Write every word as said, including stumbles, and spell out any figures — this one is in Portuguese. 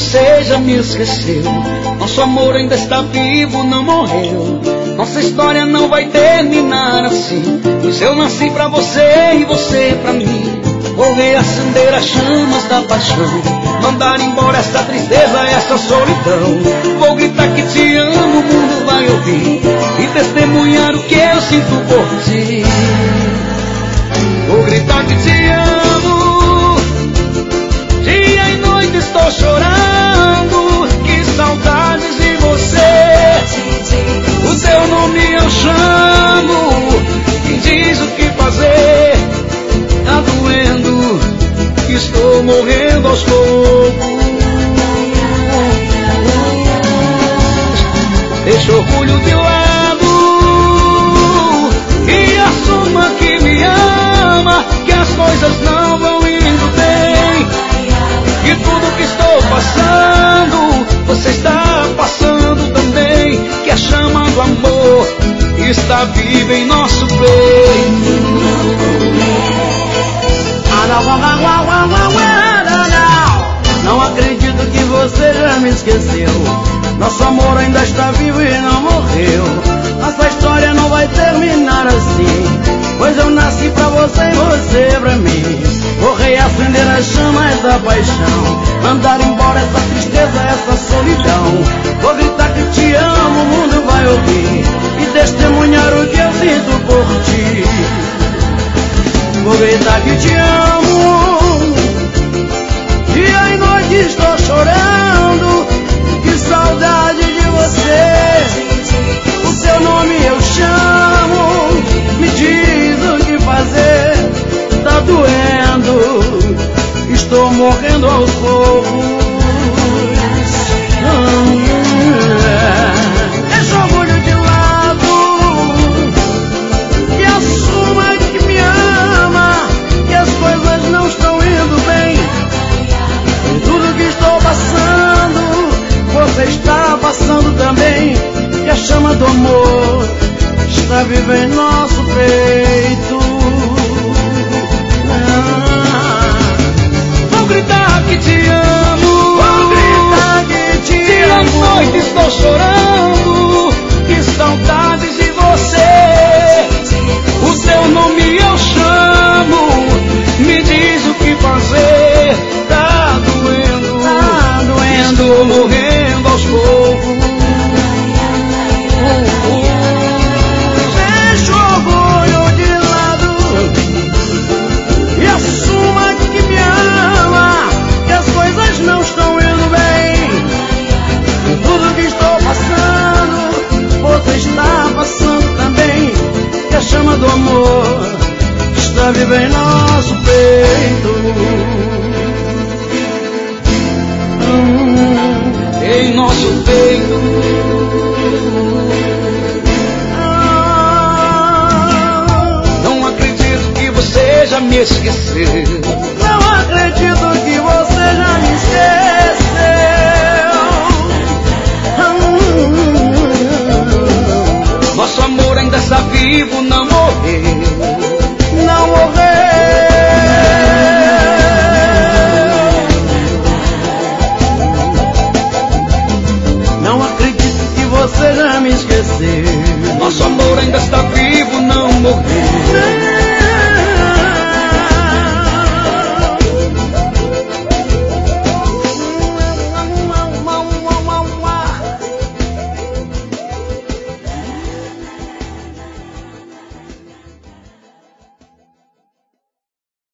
você já me esqueceu. Nosso amor ainda está vivo, não morreu. Nossa história não vai terminar assim, pois eu nasci pra você e você pra mim. Vou reacender as chamas da paixão, mandar embora essa tristeza, essa solidão. Vou gritar que te amo, o mundo vai ouvir e testemunhar o que eu sinto por ti. Vou gritar que te amo, dia e noite estou chorando. Que saudades de você, o teu nome eu chamo. Me diz o que fazer, tá doendo, estou morrendo aos poucos. Deixa o orgulho de lado e assuma que me ama, que as coisas não vão indo bem, que tudo que estou passando você está passando também, que a chama do amor está viva em nosso peito. Não acredito que você já me esqueceu. Nosso amor ainda está vivo e não morreu. Nossa história não vai terminar assim, pois eu nasci pra você e você pra mim. Vou reacender as chamas da paixão, mandar embora essa tristeza, essa solidão. Vou gritar que te amo, o mundo vai ouvir e testemunhar o que eu sinto por ti. Vou gritar que te amo, dia e noite estou chorando. Que saudade de você, o seu nome eu chamo. Me diz o que fazer, tá doendo, estou morrendo aos poucos. Deixa o orgulho de lado e assuma que me ama, que as coisas não estão indo bem. Tudo que estou passando você está passando também, que a chama do amor está viva em nosso peito. Ah, vou gritar que te amo, vou gritar que te dia amo. e noite estou chorando, que saudades de você, o teu nome eu chamo. Me diz o que fazer, tá doendo, tá doendo, estou morrendo aos poucos. Deixa o orgulho de lado e assuma que me ama, que as coisas não estão indo bem. Tudo que estou passando você está passando também, que a chama do amor está viva em nosso peito. Em nosso peito. Não acredito que você já me esqueceu. Não acredito que você já me esqueceu. Nosso amor ainda está vivo, não morreu. Não morreu. Não acredito que você já me esqueceu. Nosso amor ainda está vivo.